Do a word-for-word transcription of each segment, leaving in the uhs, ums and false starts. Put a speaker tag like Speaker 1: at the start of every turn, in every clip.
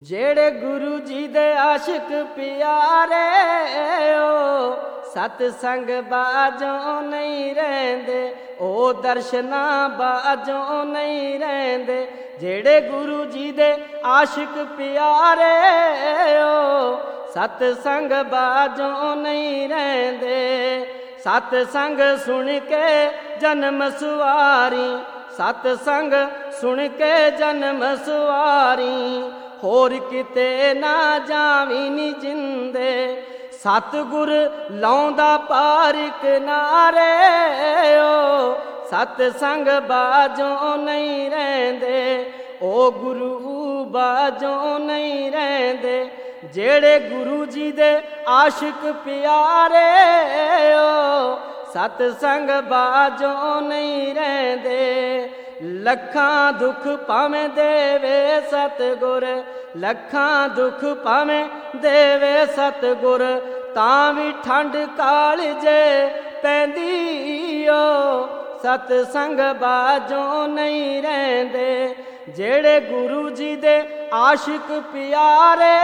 Speaker 1: जेड़े गुरु जी दे आशिक प्यारे ओ सतसंग बाजों नहीं रहंदे, ओ दर्शना बाजों नहीं रहंदे। जेड़े गुरु जी दे आशिक प्यारे ओ सतसंग बाजों नहीं रहंदे। सतसंग सुन के जन्म सवारी, सतसंग सुन के जन्म सवारी, होर किते ना जावी नी जिंदे। सतगुर लाउंदा पार किनारे ओ सतसंग बाजों नहीं रहंदे, ओ गुरु बाजों नहीं रहंदे। जेड़े गुरु जी दे आशिक प्यारे ओ सतसंग बाजों नहीं रहंदे। लखां दुख भावें देवे सतगुर, लखां दुख भावें देवे सतगुर, तां भी ठंड कालजे पैंदी ओ सतसंग बाजों नहीं रहंदे। जेड़े गुरु जी दे आशिक प्यारे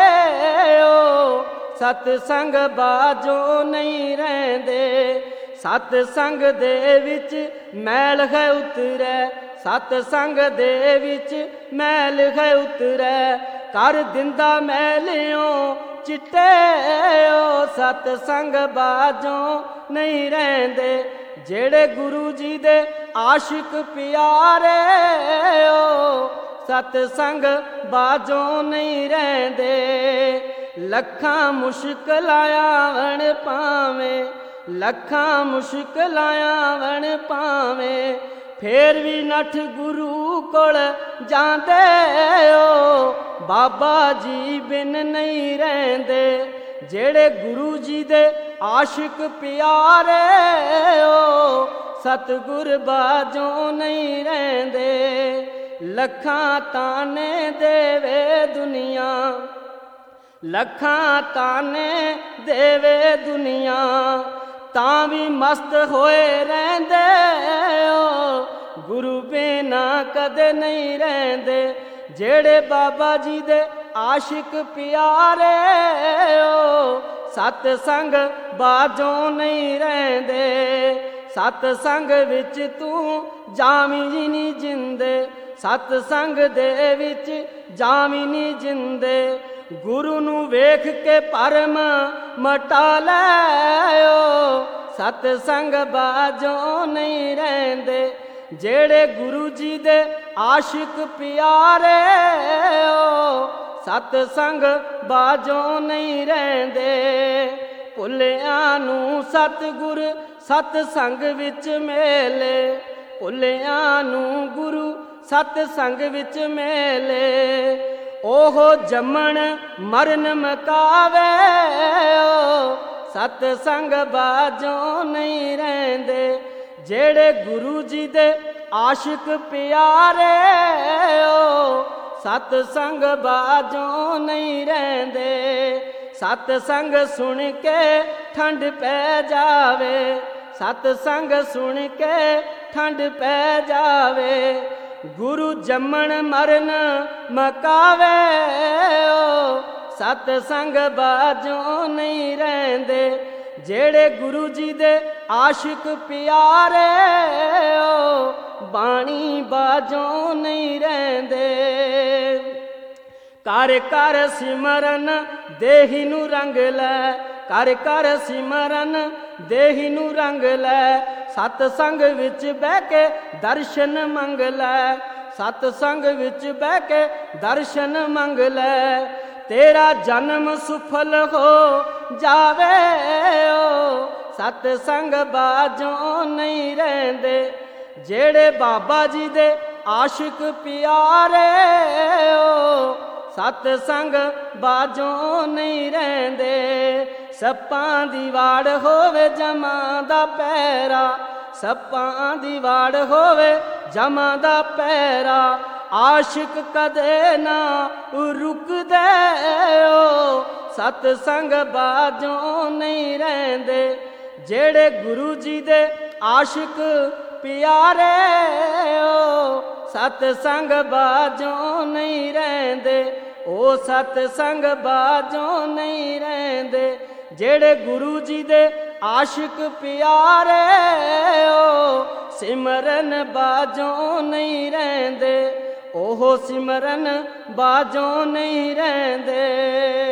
Speaker 1: ओ सतसंग बाजों नहीं रहंदे। सतसंग दे विच मैल है उतरै, सतसंग दे विच मैल है उतरै, कर दिंदा मैलियों चिट्टे ओ सतसंग बाजों नहीं रहंदे। जेड़े गुरु जी दे आशिक प्यारे ओ सतसंग बाजों नहीं रहंदे। लखां मुश्किलां आवन पावें, लखां मुश्किलां आवन पावें, फेर भी नठ गुरु कोल जांदे ओ बाबा जी बिन नहीं रहंदे। जेड़े गुरु जी दे आशिक प्यारे ओ सतगुर बाजों नहीं रहंदे। लखां ताने देवे दुनिया, लखां ताने देवे दुनिया, तां भी मस्त होए रहंदे ओ गुरु बिना कदे नहीं रहंदे। जेड़े बाबा जी दे आशिक प्यारे ओ सतसंग बाजों नहीं रहंदे। सतसंग विच तू जावी नी जिंदे, सतसंग दे विच जावी नी जिंदे। गुरु नू वेख के परम मटा लै ओ सतसंग बाजों नहीं रहंदे। जेड़े गुरु जी दे आशिक प्यारे ओ सतसंग बाजों नहीं रहंदे। भुलियां नू सतगुर सतसंग विच मेले, भुलियां नू गुरु सतसंग विच मेले, ओहो जमन मरन मकावे ओ सतसंग बाजों नहीं रहंदे। जेड़े गुरु जी दे आशिक प्यारे ओ सतसंग बाजों नहीं रहंदे। सतसंग सुन के ठंड पै जावे, सतसंग सुन के ठंड पै जावे, गुरु जमन मरन मकावे ओ सतसंग बाजों नहीं रहंदे। जेड़े गुरु जी दे आशिक प्यारे ओ बाणी बाजों नहीं रहंदे। कर कर सिमरन देहि नू रंग लै, कर कर सिमरन देहि नू रंग लै, सतसंग विच बह के दर्शन मंग लै, सतसंग विच बह के दर्शन मंग लै। तेरा जन्म सुफल हो जावे ओ सतसंग बाजों नहीं रहंदे। जेड़े बाबा जी दे आशिक प्यारे ओ सतसंग बाजों नहीं रहंदे। सप्पां दी वाड़ होवे जमां दा पैरा, सप्पां दी वाड़ होवे जमां दा पैरा, आशिक कदे ना रुकदे ओ सतसंग बाजों नहीं रहंदे। जेड़े गुरु जी दे आशिक प्यारे ओ सतसंग बाजों नहीं रहंदे। ਉਹ ਸਤ ਸੰਗ ਬਾਝੋਂ ਨਹੀਂ ਰਹਿੰਦੇ। ਜਿਹੜੇ ਗੁਰੂ ਜੀ ਦੇ ਆਸ਼ਿਕ ਪਿਆਰੇ ਉਹ ਸਿਮਰਨ ਬਾਝੋਂ ਨਹੀਂ ਰਹਿੰਦੇ, ਉਹ ਸਿਮਰਨ ਬਾਝੋਂ ਨਹੀਂ ਰਹਿੰਦੇ।